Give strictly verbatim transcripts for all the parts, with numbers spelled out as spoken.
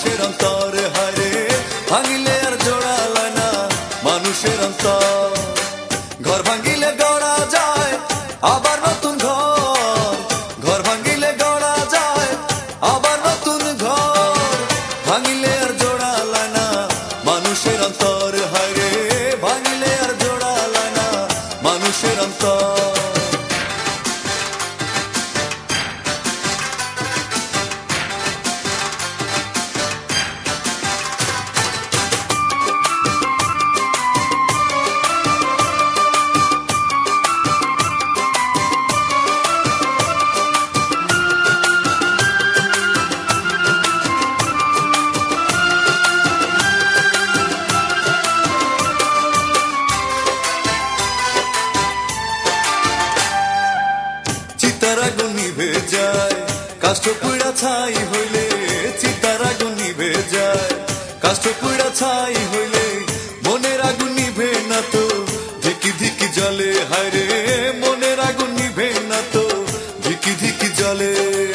মানুষের অন্তর হারে ভাঙিলে আর জোড়ালায় না মানুষের অন্তর। ঘর ভাঙিলে গড়া যায় আবার নতুন ঘর, ঘর ভাঙিলে গড়া যায় আবার নতুন ঘর। ভাঙিলে আর জোড়ালায় না মানুষের অন্তর হারে ভাঙিলে আর জোড়ালায় না মানুষের অন্তর। চিতার আগুন নিভে যায় কাষ্ঠ পুড়া ছাই হইলে, চিতার আগুন নিভে যায় কাষ্ঠ পুড়া ছাই হইলে মনের আগুন নিভে না তো ধিকি ধিকি জলে। হায়রে মনের আগুন নিভে না তো ধিকি ধিকি জলে।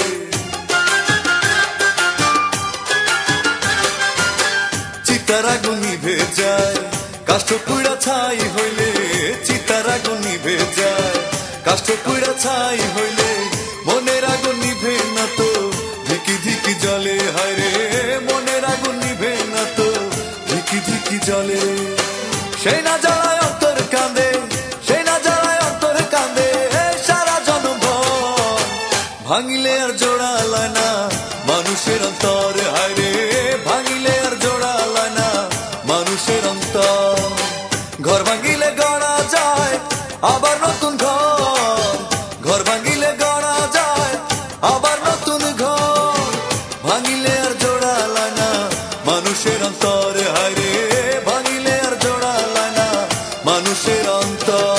চিতার আগুন নিভে যায় কাষ্ঠ পুড়া ছাই হইলে, চিতার আগুন নিভে যায় কাষ্ঠ পুড়া ছাই হইলে মনের আগুন নিভে না তো ধিকি ধিকি জলে। হায়রে মনের আগুন নিভে না তো ধিকি ধিকি জলে। সেই না জ্বালায় অন্তর কাঁদে, সেই না জ্বালায় অন্তর কাঁদে সারা জনম ভর। ভাঙিলে আর জোড়ালায় না মানুষের অন্তর হায়রে ভাঙিলে আর জোড়ালায় না মানুষের অন্তর। ঘর ভাঙিলে গড়া যায় আবার নতুন ঘর, ঘর ভাঙিলে গড়া যায় আবার নতুন ঘর। ভাঙিলে আর জোড়ালায় না মানুষের অন্তর হায়রে ভাঙিলে আর জোড়ালায় না মানুষের অন্তর।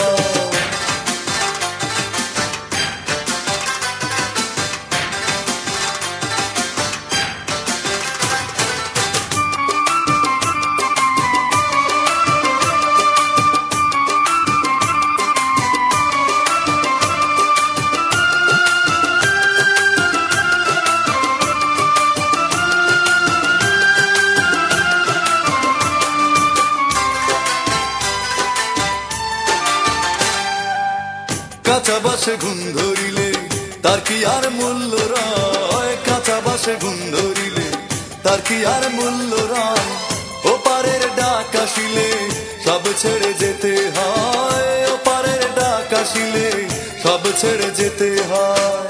কাঁচা বাসে ঘুম ধরিলে তার কি আর মূল্য রয়, কাঁচা বাসে ঘুম ধরিলে তার কি আর মূল্য রয়। ও পারের ডাক আসিলে সব ছেড়ে যেতে হয়, ও পারের ডাক আসিলে সব ছেড়ে যেতে হয়।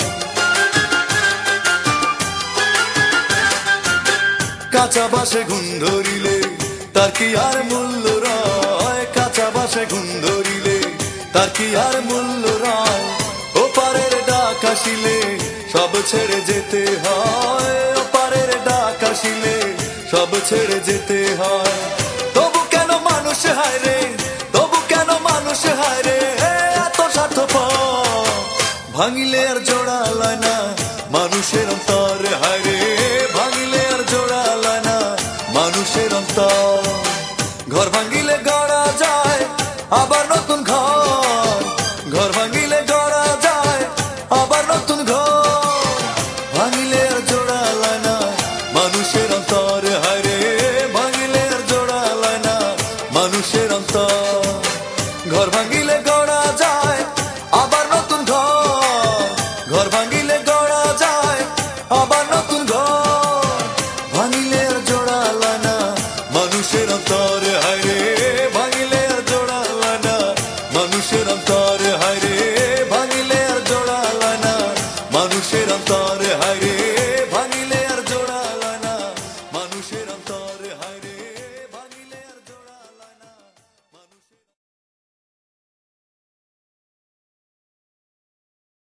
কাঁচা বাসে ঘুম ধরিলে তার কি আর মূল্য রয়, কাঁচা বাসে ঘুম ধরিলে তার কি আর মূল্য রয়। ও পারের ডাক আসিলে সব ছেড়ে যেতে হয়, ও পারের ডাক আসিলে সব ছেড়ে যেতে হয়। তবু কেন মানুষ হায় রে, তবু কেন মানুষ হায় রে এত স্বার্থপর। ভাঙিলে আর জোড়ালায় না মানুষের অন্তর হায় রে ভাঙিলে আর জোড়ালায় না মানুষের অন্তর। ঘর ভাঙিলে গড়া যায় আবার নতুন ঘর, ঘর ভাঙিলে গড়া যায় আবার নতুন ঘর। ভাঙিলে আর জোড়ালায় না মানুষের অন্তর হায়রে ভাঙিলে আর জোড়ালায় না মানুষের অন্তর। ঘর ভাঙিলে গড়া যায় আবার নতুন ঘর, ঘর ভাঙিলে গড়া যায় আবার নতুন ঘর। ভাঙিলে আর জোড়ালায় না মানুষের অন্তর